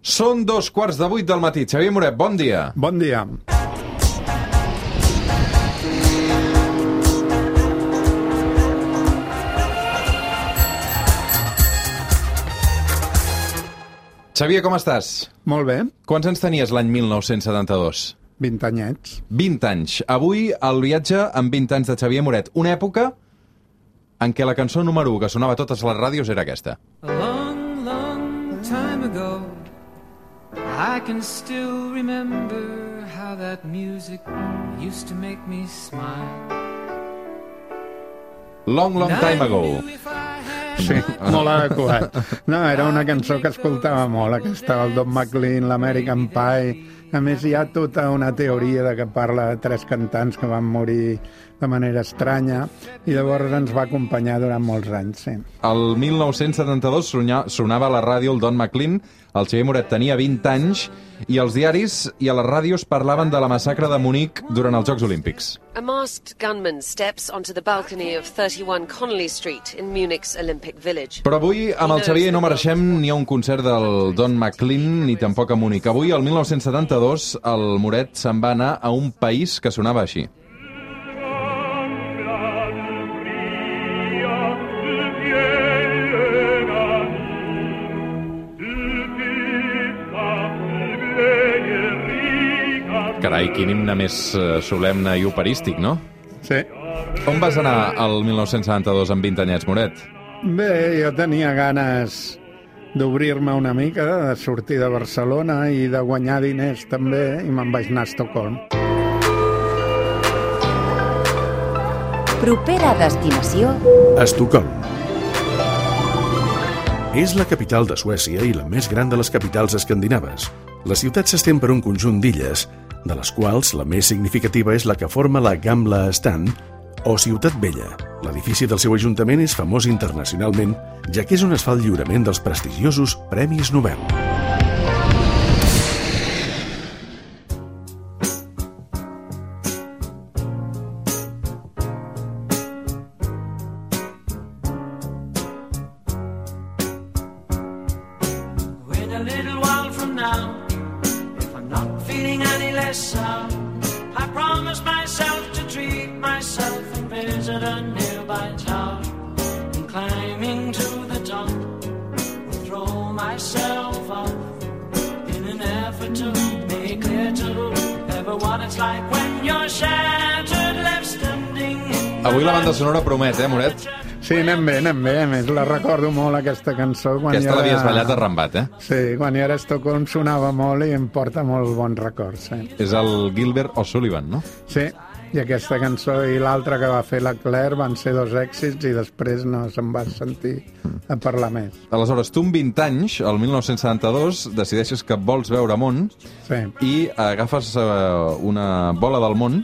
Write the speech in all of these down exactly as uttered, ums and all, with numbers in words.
Són dos quarts de vuit del matí. Xavier Moret, bon dia. Bon dia. Xavier, com estàs? Molt bé. Quants anys tenies l'any mil nou-cents setanta-dos? vint anyets. vint anys. Avui, el viatge amb vint anys de Xavier Moret. Una època en què la cançó número u que sonava a totes les ràdios era aquesta. A long, long time ago, I can still remember how that music used to make me smile. Long, long time ago. Sí, molt adequat. No, era una cançó que escoltava molt, aquesta del Don McLean, l'American Pie. A més, hi ha tota una teoria de que parla de tres cantants que van morir de manera estranya i llavors ens va acompanyar durant molts anys, sí. El mil nou-cents setanta-dos sonava a la ràdio el Don McLean, el Xavier Moret tenia vint anys i els diaris i a les ràdios parlaven de la massacre de Munic durant els Jocs Olímpics. A masked gunman steps onto the balcony of thirty-one Connolly Street in Munich's Olympic Village. Però avui amb el Xavier no mereixem ni a un concert del Don McLean ni tampoc a Munic. Avui, el mil nou-cents setanta-dos, el Moret se'n va anar a un país que sonava així. Carai, quin himne més solemne i operístic, no? Sí. On vas anar el mil nou-cents setanta-dos amb vint anyets, Moret? Bé, jo tenia ganes d'obrir-me una mica, de sortir de Barcelona i de guanyar diners també, i me'n vaig anar a Estocolm. Propera destinació... Estocolm. És la capital de Suècia i la més gran de les capitals escandinaves. La ciutat s'estén per un conjunt d'illes, de les quals la més significativa és la que forma la Gamla Stan, o Ciutat Vella. L'edifici del seu ajuntament és famós internacionalment, ja que és on es fa el lliurament dels prestigiosos Premis Nobel. Avui la banda sonora promet, eh, Moret? Sí, anem bé, anem bé. A més, la recordo molt, aquesta cançó. Quan aquesta era... l'havies ballat arrambat, eh? Sí, quan jo era a Estocolm sonava molt i em porta molt bons records, sí. És el Gilbert O'Sullivan, no? Sí, i aquesta cançó i l'altra que va fer la Claire van ser dos èxits i després no se'n va sentir a parlar més. Aleshores, tu amb vint anys, el mil nou-cents setanta-dos, decideixes que vols veure món, sí, i agafes uh, una bola del món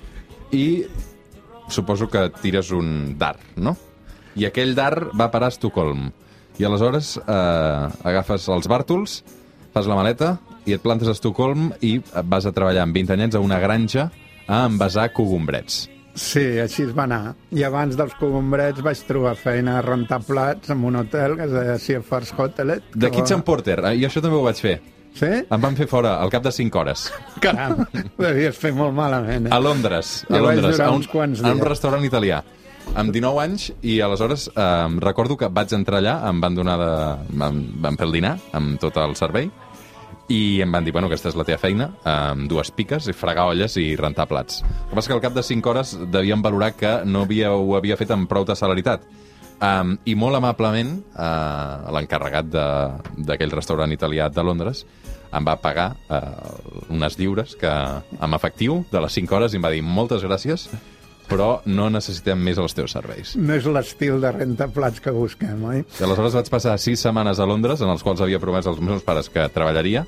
i suposo que tires un dard, no? I aquell dard va parar a Estocolm. I aleshores eh, agafes els bàrtols, fas la maleta i et plantes a Estocolm i vas a treballar amb vint anyets a una granja a envasar cogombrets. Sí, així es va anar. I abans dels cogombrets vaig trobar feina a rentar plats en un hotel que es deia Seafars Hotelet. De Kitchen Porter, i això també ho vaig fer. Sí? Em van fer fora al cap de cinc hores. Caram, ho devies fer molt malament, eh? A Londres, a Jo vaig Londres, durar a un, uns quants a un dies. restaurant italià. Amb dinou anys, i aleshores eh, recordo que vaig entrar allà, em van donar de... Em van fer el dinar amb tot el servei, i em van dir, bueno, aquesta és la teva feina, amb dues piques, i fregar olles i rentar plats. El que passa que al cap de cinc hores devien valorar que no havia, ho havia fet amb prou de celeritat. Um, I molt amablement, uh, l'encarregat d'aquell restaurant italià de Londres em va pagar uh, unes lliures que, amb efectiu de les cinc hores, i em va dir moltes gràcies, però no necessitem més els teus serveis. No és l'estil de rentaplats que busquem, oi? I aleshores vaig passar sis setmanes a Londres, en els quals havia promès als meus pares que treballaria,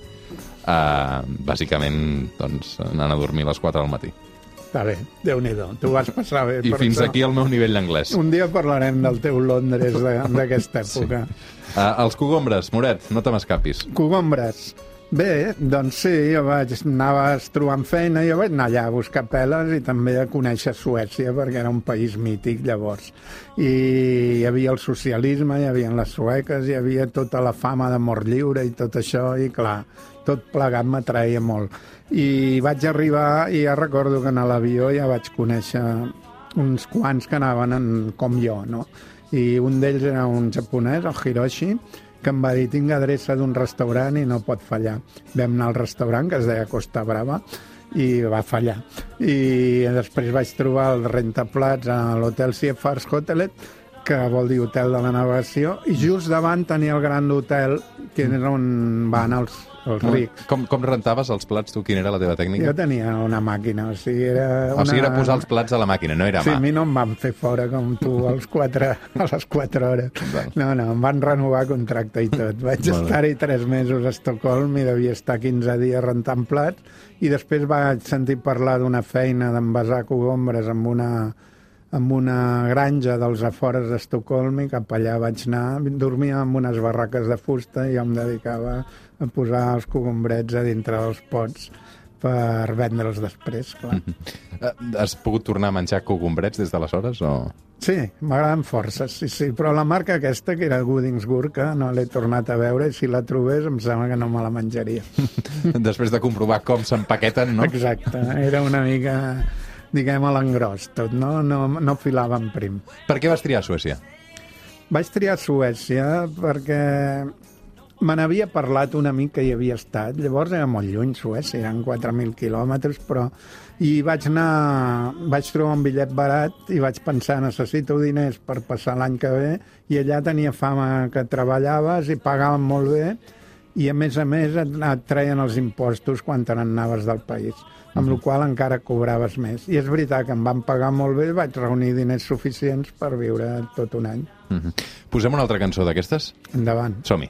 uh, bàsicament doncs, anant a dormir a les quatre del matí. Està bé, Déu-n'hi-do, tu vas passar bé. I per fins això. aquí el meu nivell d'anglès. Un dia parlarem del teu Londres d'aquesta època. Sí. Uh, els cogombres, Moret, no te m'escapis. Cogombres. Bé, doncs sí, jo vaig, anaves trobant feina, jo vaig anar allà a buscar peles i també a conèixer Suècia, perquè era un país mític llavors. I hi havia el socialisme, hi havia les sueques, hi havia tota la fama d'amor lliure i tot això, i clar, tot plegat m'atraia molt. I vaig arribar, i ja recordo que a l'avió ja vaig conèixer uns quants que anaven en, com jo, no? I un d'ells era un japonès, el Hiroshi, que em va dir, tinc adreça d'un restaurant i no pot fallar. Vam anar al restaurant, que es deia Costa Brava, i va fallar. I després vaig trobar el rentaplats a l'hotel Siefars Hotelet, que vol dir hotel de la navegació, i just davant tenia el gran hotel, que és on van els, els rics. Com, com rentaves els plats, tu? Quina era la teva tècnica? Jo tenia una màquina, o sigui, era una... O sigui, era posar els plats a la màquina, no era mà. Sí, a mi no em van fer fora com tu als quatre, a les quatre hores. No, no, em van renovar contracte i tot. Vaig estar-hi tres mesos a Estocolm i devia estar quinze dies rentant plats, i després vaig sentir parlar d'una feina d'envasar cogombres amb una... amb una granja dels afores d'Estocolm, i cap allà vaig anar, dormia en unes barraques de fusta i jo em dedicava a posar els cogombrets a dintre dels pots per vendre'ls després, clar. Has pogut tornar a menjar cogombrets des d'aleshores, o...? Sí, m'agraden força, sí, sí, però la marca aquesta, que era Goodingsgurka, no l'he tornat a veure, i si la trobés em sembla que no me la menjaria. Després de comprovar com s'empaqueten, no? Exacte, era una mica... diguem, a l'engròs tot, no? No, no filava en prim. Per què vas triar Suècia? Vaig triar Suècia perquè me n'havia parlat un amic que hi havia estat. Llavors era molt lluny, Suècia, eren quatre mil quilòmetres, però... I vaig anar... Vaig trobar un bitllet barat i vaig pensar, necessito diners per passar l'any que ve, i allà tenia fama que treballaves i pagaven molt bé, i a més a més et, et treien els impostos quan te n'anaves del país, amb la qual encara cobraves més. I és veritat que em van pagar molt bé, vaig reunir diners suficients per viure tot un any. Mm-hmm. Posem una altra cançó d'aquestes? Endavant. Som-hi.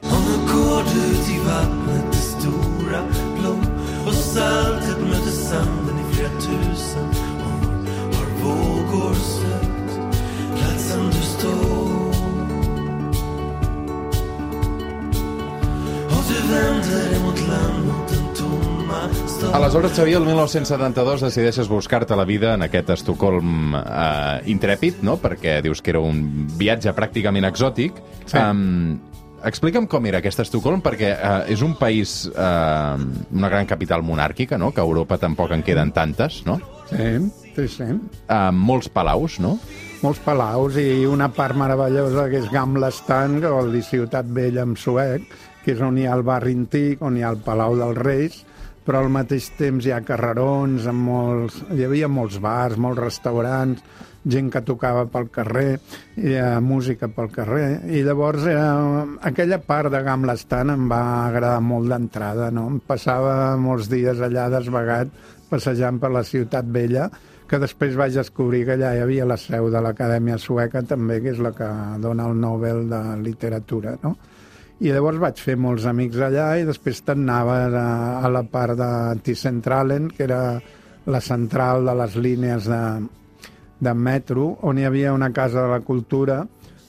Aleshores, Xavier, el mil nou-cents setanta-dos decideixes buscar-te la vida en aquest Estocolm eh, intrèpid, no? Perquè dius que era un viatge pràcticament exòtic. Sí. Um, explica'm com era aquest Estocolm, perquè uh, és un país, uh, una gran capital monàrquica, no? Que a Europa tampoc en queden tantes, no? Sí, sí, sí. Uh, molts palaus, no? Molts palaus, i una part meravellosa que és Gamla Stan, que vol dir Ciutat Vella en suec, que és on hi ha el barri antic, on hi ha el Palau dels Reis, però al mateix temps hi ha carrerons, amb molts... hi havia molts bars, molts restaurants, gent que tocava pel carrer, hi ha música pel carrer, i llavors era... aquella part de Gamla Stan em va agradar molt d'entrada, no? Em passava molts dies allà desvagat, passejant per la Ciutat Vella, que després vaig descobrir que allà hi havia la seu de l'Acadèmia Sueca també, que és la que dona el Nobel de Literatura, no? I llavors vaig fer molts amics allà, i després t'anaves a, a la part de T-Centralen, que era la central de les línies de, de metro, on hi havia una casa de la cultura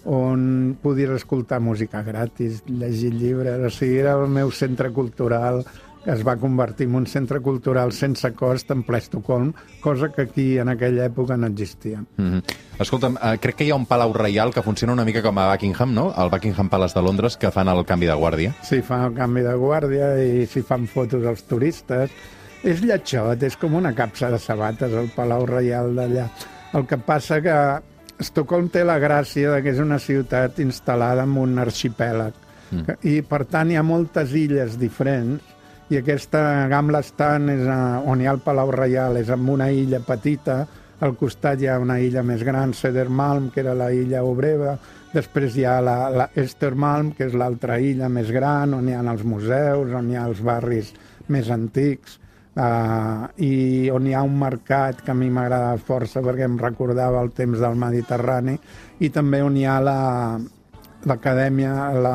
on podies escoltar música gratis, llegir llibres, o sigui, era el meu centre cultural, que es va convertir en un centre cultural sense cost en ple Estocolm, cosa que aquí en aquella època no existia. Mm-hmm. Escolta'm, uh, crec que hi ha un palau reial que funciona una mica com a Buckingham, no? El Buckingham Palace de Londres, que fan el canvi de guàrdia. Sí, fan el canvi de guàrdia i s'hi fan fotos als turistes. És lletjot, és com una capsa de sabates, el palau reial d'allà. El que passa que Estocolm té la gràcia de que és una ciutat instal·lada en un arxipèlag, mm. i per tant hi ha moltes illes diferents, i aquesta Gamla Stan, és a, on hi ha el Palau Reial, és en una illa petita, al costat hi ha una illa més gran, Södermalm, que era la illa obrera, després hi ha la, la Östermalm, que és l'altra illa més gran, on hi ha els museus, on hi ha els barris més antics, uh, i on hi ha un mercat que a mi m'agrada força perquè em recordava el temps del Mediterrani, i també on hi ha la, l'acadèmia, la,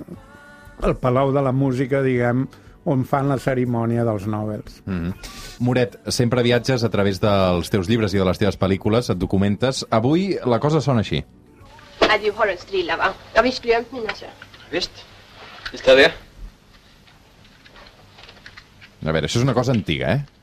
el Palau de la Música, diguem, on fan la cerimònia dels Nobels. Mm-hmm. Moret, sempre viatges a través dels teus llibres i de les teves pel·lícules, et documentes. Avui la cosa sona així. Nej, du har en strilla, va? Jag har visst glömt mina, så. Visst, visst har det. A veure, això és una cosa antiga, eh?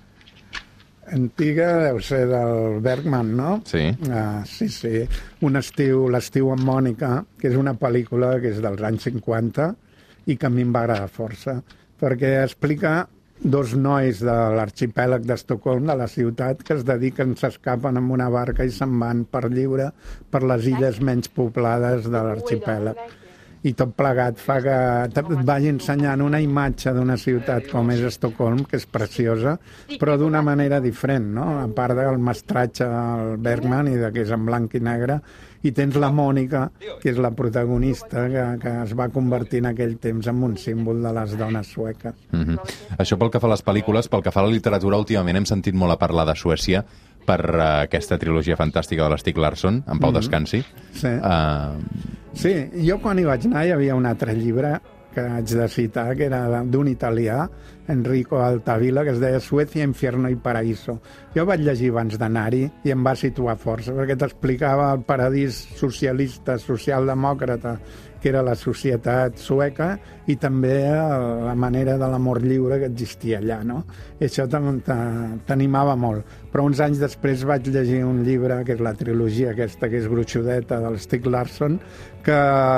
Antiga deu ser del Bergman, no? Sí. Ah, sí, sí. Un estiu, l'estiu amb Mònica, que és una pel·lícula que és dels anys cinquanta i que a mi em va agradar força, perquè explica dos nois de l'arxipèlag d'Estocolm, de la ciutat, que es dediquen, s'escapen amb una barca i se'n van per lliure per les illes menys poblades de l'arxipèlag. I tot plegat fa que et vagi ensenyant una imatge d'una ciutat com és Estocolm, que és preciosa, però d'una manera diferent, no? A part del mestratge del Bergman i de que és en blanc i negre, i tens la Mònica, que és la protagonista, que, que es va convertir en aquell temps en un símbol de les dones sueques. Mm-hmm. Això pel que fa a les pel·lícules, pel que fa a la literatura, últimament hem sentit molt a parlar de Suècia per uh, aquesta trilogia fantàstica de l'Stieg Larsson, En pau descansi. Sí. Uh... Sí, jo quan hi vaig anar hi havia un altre llibre que haig de citar, que era d'un italià, Enrico Altavilla, que es deia Suècia, Infierno i Paraíso. Jo vaig llegir abans d'anar-hi i em va situar força, perquè t'explicava el paradís socialista, socialdemòcrata, que era la societat sueca, i també la manera de l'amor lliure que existia allà, no? I això t'animava molt. Però uns anys després vaig llegir un llibre, que és la trilogia aquesta, que és gruixudeta, del Stieg Larsson, que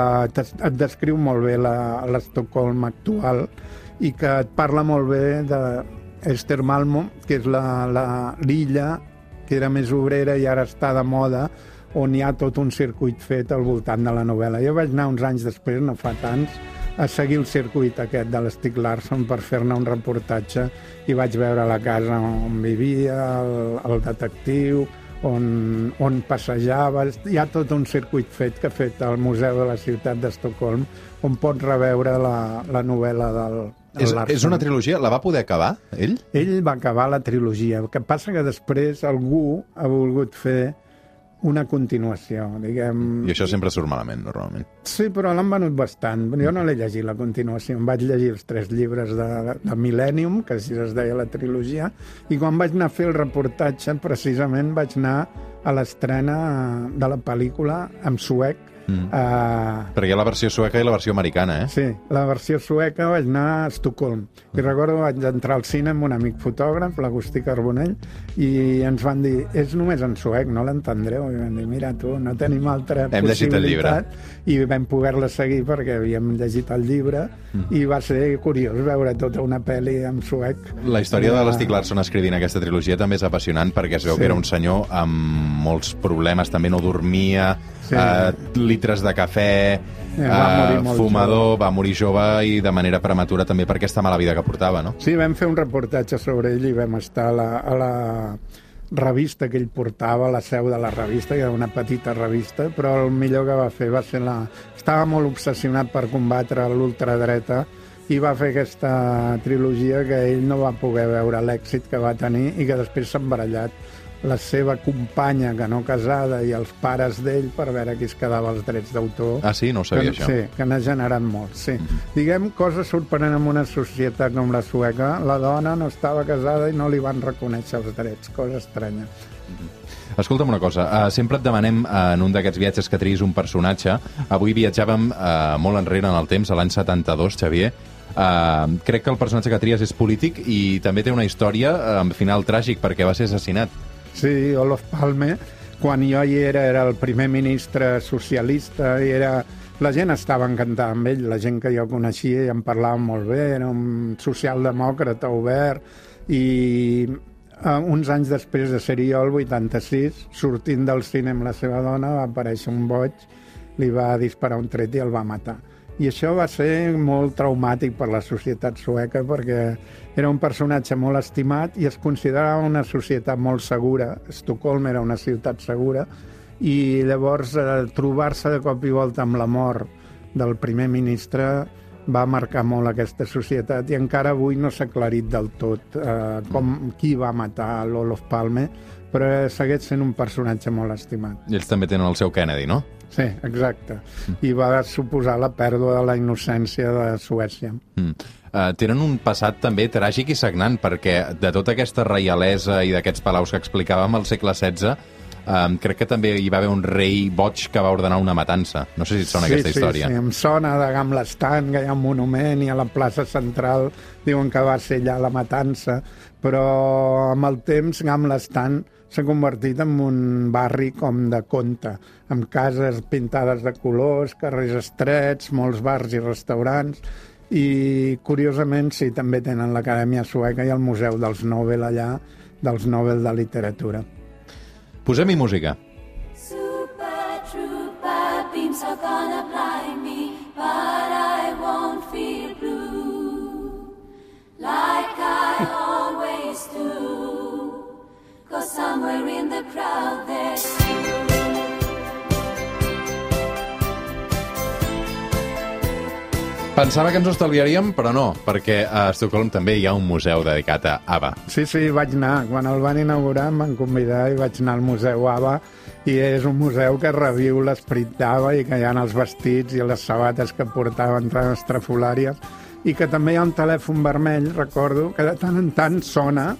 et descriu molt bé l'Estocolm actual i que et parla molt bé d'Ester Malmo, que és l'illa que era més obrera i ara està de moda, on hi ha tot un circuit fet al voltant de la novel·la. Jo vaig anar uns anys després, no fa tants, a seguir el circuit aquest de l'Stieg Larsson per fer-ne un reportatge i vaig veure la casa on vivia, el, el detectiu, on, on passejava. Hi ha tot un circuit fet que ha fet el Museu de la Ciutat d'Estocolm, on pots reveure la, la novel·la del, del és, Larsson. És una trilogia? La va poder acabar, ell? Ell va acabar la trilogia. El que passa que després algú ha volgut fer una continuació, diguem... I això sempre surt malament, normalment. Sí, però l'han venut bastant. Jo no l'he llegit, la continuació. Em vaig llegir els tres llibres de, de Millennium, que així es deia la trilogia, i quan vaig anar a fer el reportatge, precisament vaig anar a l'estrena de la pel·lícula en suec. Mm. Uh, Perquè hi ha la versió sueca i la versió americana, eh? Sí, la versió sueca vaig anar a Estocolm. I mm. recordo vaig entrar al cine amb un amic fotògraf, l'Agustí Carbonell, i ens van dir, és només en suec, no l'entendreu. I vam dir, mira tu, no tenim altra hem possibilitat. I vam poder-la seguir perquè havíem llegit el llibre, mm. i va ser curiós veure tota una pel·li en suec. La història de l'Stieg Larsson escrivint aquesta trilogia també és apassionant perquè es veu sí. que era un senyor amb molts problemes, també no dormia, sí. eh, litres de cafè, va eh, fumador, jove. va morir jove i de manera prematura també per aquesta mala vida que portava, no? Sí, vam fer un reportatge sobre ell i vam estar a la, a la revista que ell portava, la seu de la revista, que era una petita revista, però el millor que va fer va ser la... Estava molt obsessionat per combatre l'ultradreta i va fer aquesta trilogia que ell no va poder veure l'èxit que va tenir i que després s'ha embarallat la seva companya, que no casada, i els pares d'ell per veure qui es quedava els drets d'autor. Ah, sí? No ho sabia, que, això. Sí, que n'ha generat molt, sí. Mm-hmm. Diguem, cosa sorprenent en una societat com la sueca, la dona no estava casada i no li van reconèixer els drets, cosa estranya. Mm-hmm. Escolta'm una cosa, uh, sempre et demanem uh, en un d'aquests viatges que triïs un personatge. Avui viatjàvem uh, molt enrere en el temps, a l'any setanta-dos, Xavier. Uh, crec que el personatge que tries és polític i també té una història amb uh, final tràgic perquè va ser assassinat. Sí, Olof Palme, quan jo hi era, era el primer ministre socialista i era... La gent estava encantada amb ell, la gent que jo coneixia i em parlava molt bé, era un socialdemòcrata obert i uh, uns anys després de ser-hi jo, el vuitanta-sis, sortint del cine amb la seva dona, va aparèixer un boig, li va disparar un tret i el va matar. I això va ser molt traumàtic per la societat sueca perquè era un personatge molt estimat i es considerava una societat molt segura. Estocolm era una ciutat segura i llavors eh, trobar-se de cop i volta amb la mort del primer ministre va marcar molt aquesta societat i encara avui no s'ha aclarit del tot eh, com, qui va matar l'Olof Palme, però segueix sent un personatge molt estimat. I ells també tenen el seu Kennedy, no? Sí, exacte. I va suposar la pèrdua de la innocència de Suècia. Mm. Uh, tenen un passat també tràgic i sagnant, perquè de tota aquesta reialesa i d'aquests palaus que explicàvem al segle setze, um, crec que també hi va haver un rei boig que va ordenar una matança. No sé si et sona sí, aquesta sí, història. Sí, em sona de Gamla Stan, que hi ha un monument, i a la plaça central diuen que va ser allà la matança, però amb el temps Gamla Stan s'ha convertit en un barri com de conte, amb cases pintades de colors, carrers estrets, molts bars i restaurants, i curiosament sí, també tenen l'Acadèmia Sueca i el Museu dels Nobel allà, dels Nobel de Literatura. Posem-hi música. Super trooper beams are gonna blind me, but I won't feel blue like I always do, 'cause somewhere in the crowd there's you. Pensava que ens ho estalviaríem, però no, perquè a Estocolm també hi ha un museu dedicat a ABBA. Sí, sí, vaig anar. Quan el van inaugurar em van convidar i vaig anar al Museu ABBA, i és un museu que reviu l'esperit d'ABBA i que hi ha els vestits i les sabates que portaven tan estrafolàries, i que també hi ha un telèfon vermell, recordo, que de tant en tant sona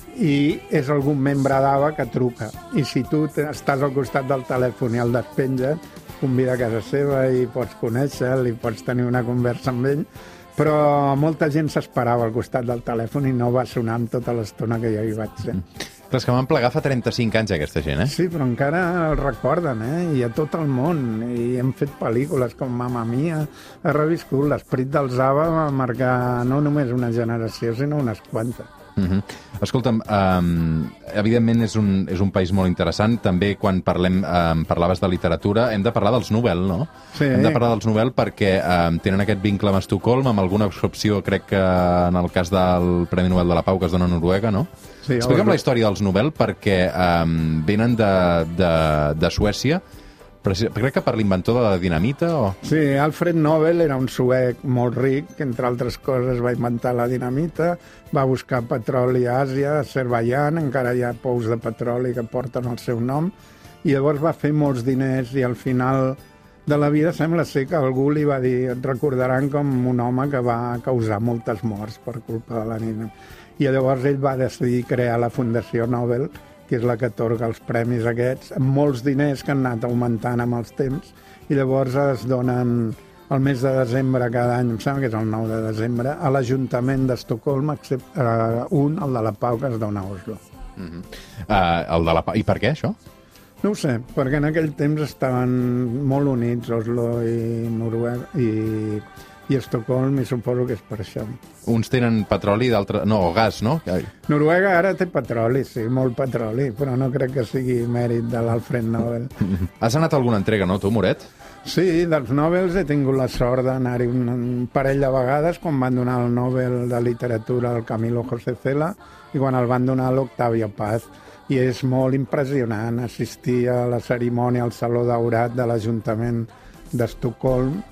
i és algun membre d'ABBA que truca. I si tu estàs al costat del telèfon i el despenges, convida a casa seva i pots conèixer-lo i pots tenir una conversa amb ell, però molta gent s'esperava al costat del telèfon i no va sonar amb tota l'estona que jo hi vaig ser. Però és que van plegar fa trenta-cinc anys, aquesta gent, eh? Sí, però encara el recorden, eh? I a tot el món. I hem fet pel·lícules com Mamma Mia. Ha reviscut. L'esperit dels ABBA va marcar no només una generació, sinó unes quantes. Uh -huh. Escolta'm, um, evidentment és un, és un país molt interessant. També quan parlem, um, parlaves de literatura, hem de parlar dels Nobel, no? Sí. Hem de parlar dels Nobel perquè um, tenen aquest vincle amb Estocolm, amb alguna excepció, crec que en el cas del Premi Nobel de la Pau que es dona a Noruega, no? Sí, explica'm la història dels Nobel perquè um, venen de, de, de Suècia, però crec que per l'inventor de la dinamita o... Sí, Alfred Nobel era un suec molt ric, que entre altres coses va inventar la dinamita, va buscar petroli a Àsia, a Azerbaiyán, encara hi ha pous de petroli que porten el seu nom, i llavors va fer molts diners i al final de la vida sembla ser que algú li va dir, et recordaran com un home que va causar moltes morts per culpa de la dinamita. I llavors ell va decidir crear la Fundació Nobel, que és la que atorga els premis aquests, amb molts diners que han anat augmentant amb els temps, i llavors es donen el mes de desembre cada any, em sembla que és el nou de desembre, a l'Ajuntament d'Estocolm, excepte uh, un, el de la Pau, que es dona a Oslo. Uh -huh. uh, el de la Pau. I per què, això? No ho sé, perquè en aquell temps estaven molt units, Oslo i Noruega, i, i Estocolm, i suposo que és per això. Uns tenen petroli, d'altres... No, o gas, no? Noruega ara té petroli, sí, molt petroli, però no crec que sigui mèrit de l'Alfred Nobel. Has anat a alguna entrega, no, tu, Moret? Sí, dels Nobels he tingut la sort d'anar-hi un, un parell de vegades, quan van donar el Nobel de Literatura al Camilo José Cela i quan el van donar a l'Octavio Paz. I és molt impressionant assistir a la cerimònia al Saló Daurat de l'Ajuntament d'Estocolm,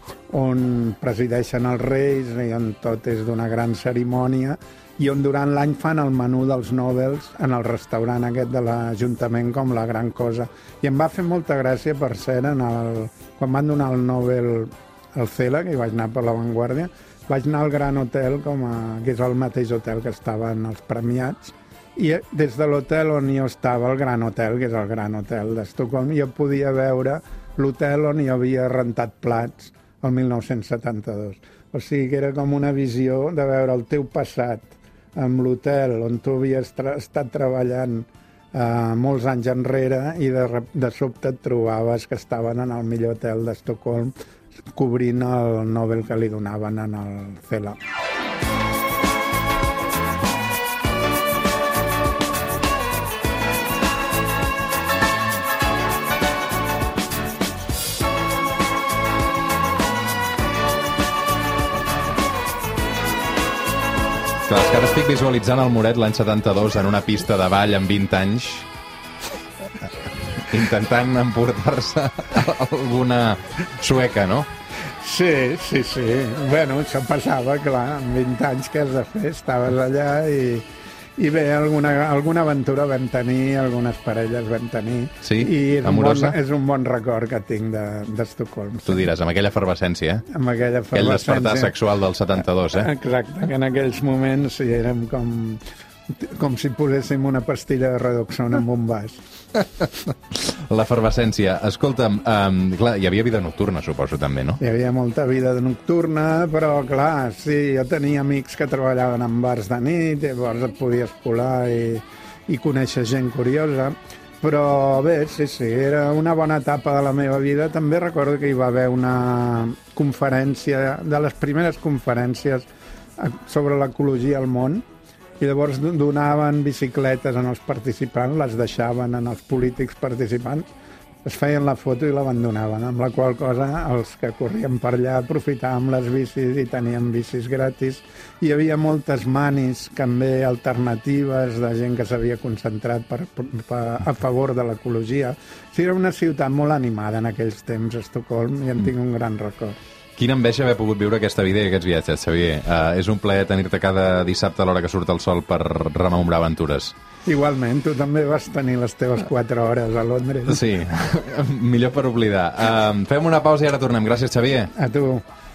on presideixen els reis i on tot és d'una gran cerimònia, i on durant l'any fan el menú dels Nobels en el restaurant aquest de l'Ajuntament com la gran cosa. I em va fer molta gràcia, per cert, en el, quan van donar el Nobel al Cela, que hi vaig anar per La Vanguardia, vaig anar al Gran Hotel, com a, que és el mateix hotel que estaven els premiats, i des de l'hotel on jo estava, el Gran Hotel, que és el Gran Hotel d'Estocolm, jo podia veure l'hotel on hi havia rentat plats el mil nou-cents setanta-dos. O sigui que era com una visió de veure el teu passat amb l'hotel on tu havies tra estat treballant eh, molts anys enrere, i de, de sobte et trobaves que estaven en el millor hotel d'Estocolm cobrint el Nobel que li donaven en el Cela. Clar, és que ara estic visualitzant el Moret l'any setanta-dos en una pista de ball amb vint anys intentant emportar-se alguna sueca, no? Sí, sí, sí. Bueno, això passava, clar, amb vint anys que has de fer, estaves allà i, i bé, alguna, alguna aventura vam tenir, algunes parelles vam tenir. Sí? I és Amorosa? Un bon, és un bon record que tinc d'Estocolm. De, tu diràs, amb aquella efervescència, eh? Amb aquella efervescència. Aquell despertar sexual del setanta-dos, eh? Exacte, que en aquells moments sí, érem com com si poséssim una pastilla de Redoxon en un vas. L'efervescència. Escolta'm, um, clar, hi havia vida nocturna, suposo, també, no? Hi havia molta vida nocturna, però, clar, sí, jo tenia amics que treballaven en bars de nit, llavors et podies colar i, i conèixer gent curiosa. Però bé, sí, sí, era una bona etapa de la meva vida. També recordo que hi va haver una conferència, de les primeres conferències sobre l'ecologia al món, i llavors donaven bicicletes als participants, les deixaven en els polítics participants, es feien la foto i l'abandonaven, amb la qual cosa els que corrien per allà aprofitàvem les bicis i teníem bicis gratis. Hi havia moltes manis també alternatives de gent que s'havia concentrat per, per, a favor de l'ecologia. Sí, era una ciutat molt animada en aquells temps, Estocolm, i en tinc un gran record. Quina enveja haver pogut viure aquesta vida i aquests viatges, Xavier. Uh, és un plaer tenir-te cada dissabte a l'hora que surt el sol per rememorar aventures. Igualment, tu també vas tenir les teves quatre hores a Londres. Sí, millor per oblidar. Uh, fem una pausa i ara tornem. Gràcies, Xavier. A tu.